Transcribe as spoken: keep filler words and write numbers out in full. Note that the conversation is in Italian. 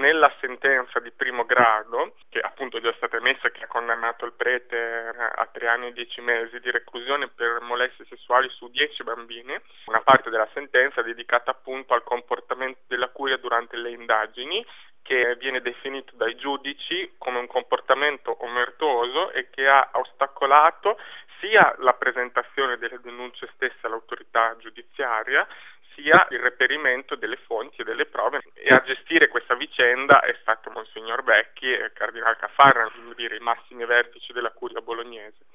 nella sentenza di primo grado, che appunto è già stata emessa, che ha condannato il prete a tre anni e dieci mesi di reclusione per molestie sessuali su dieci bambini, una parte della sentenza è dedicata appunto al comportamento della curia durante le indagini, che viene definito dai giudici come un comportamento omertoso e che ha ostacolato sia la presentazione delle denunce stesse all'autorità giudiziaria, sia il reperimento delle fonti e delle prove, e a gestire questa vicenda è stato Monsignor Becchi e Cardinal Caffarra, dire, i massimi vertici della curia bolognese.